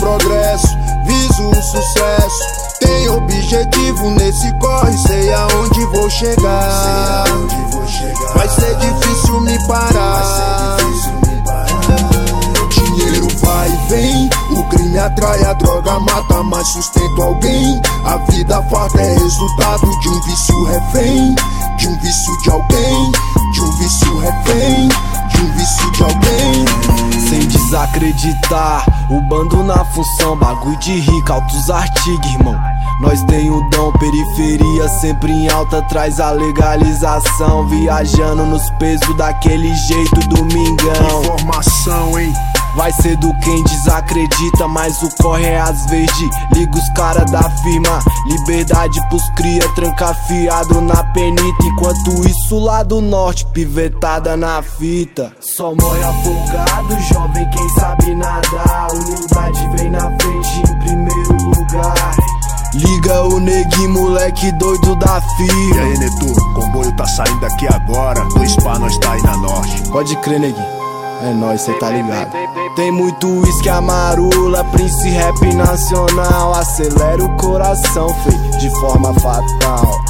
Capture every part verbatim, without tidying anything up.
progresso, viso o sucesso. Tenho objetivo nesse corre, sei aonde vou chegar. Sei aonde vou chegar. Vai ser difícil me parar. Vai ser difícil me parar. Dinheiro vai e vem, o crime atrai, a droga mata, mas sustento alguém. A vida farta é resultado de um vício refém, de um vício de alguém, de um vício refém, de um vício de alguém. Sem desacreditar, o bando na função, bagulho de rico, altos artigos, irmão. Nós tem o dom, periferia sempre em alta, traz a legalização. Viajando nos pesos daquele jeito, domingão. Informação, hein? Vai ser do quem desacredita, mas o corre é às vezes. Liga os cara da firma, liberdade pros cria, trancafiado na penita. Enquanto isso lá do norte, pivetada na fita. Só morre afogado, jovem quem sabe nadar. Humildade vem na frente em primeiro lugar. Liga o neguinho, moleque doido da firma. E aí, Neto, o comboio tá saindo aqui agora. Dois pá, nós tá aí na norte. Pode crer, neguinho, é nóis, cê tá ligado. Tem muito uísque, amarula, Prince Rap nacional. Acelera o coração, feio, de forma fatal.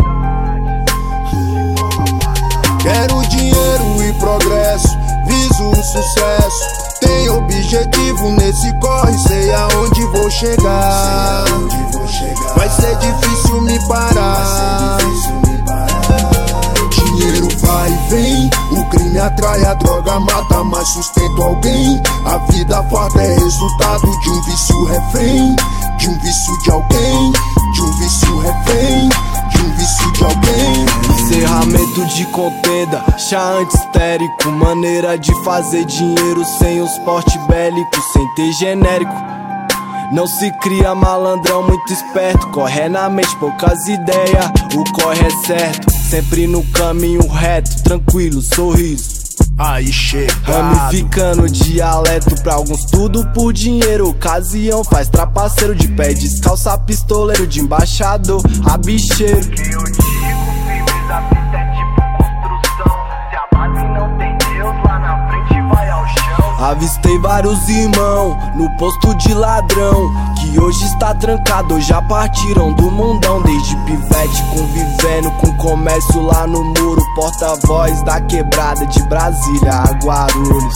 Quero dinheiro e progresso, viso o sucesso. Tenho objetivo nesse corre, sei aonde vou chegar. Sei aonde vou chegar. Vai ser difícil me parar. Vai ser difícil me parar. Dinheiro vai e vem, o crime atrai, a droga mata, mas sustento alguém. A vida farta é resultado de um vício refém, de um vício de alguém, de um vício refém, de um vício de alguém. Encerramento de contenda, chá antistérico, maneira de fazer dinheiro sem os porte bélicos, sem ter genérico. Não se cria malandrão muito esperto, corre na mente, poucas ideias, o corre é certo. Sempre no caminho reto, tranquilo, sorriso. Aí chega. Ramificando dialeto pra alguns, tudo por dinheiro. Ocasião faz trapaceiro, de pé descalça, pistoleiro, de embaixador a bicheiro. Que eu digo, firmeza, fita é tipo construção. Se a base não tem Deus, lá na frente vai ao chão. Avistei vários irmãos no posto de ladrão, que hoje está trancado, já partiram do mundão. Desde pivete convivendo com comércio lá no muro, porta-voz da quebrada, de Brasília a Guarulhos.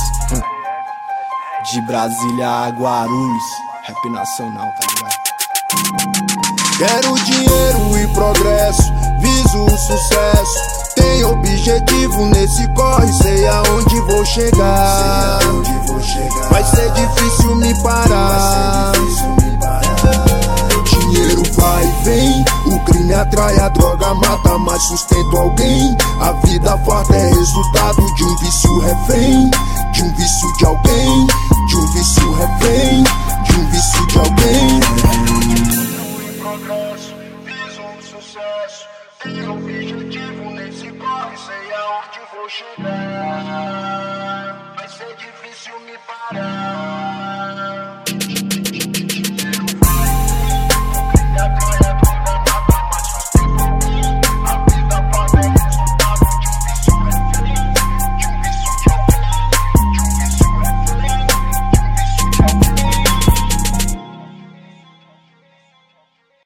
De Brasília a Guarulhos, rap nacional, tá ligado? Quero dinheiro e progresso, viso o sucesso. Tenho objetivo nesse corre, sei aonde vou chegar. Sei aonde vou chegar. Vai ser difícil me parar. Vai ser difícil me parar. Dinheiro vai e vem, o crime atrai, a droga mata, mas sustento alguém. A vida farta é resultado de um vício refém, de um vício de alguém, de um vício refém, de um vício de alguém. Progresso, viso o sucesso. Tenho objetivo nesse corre, sei aonde vou chegar.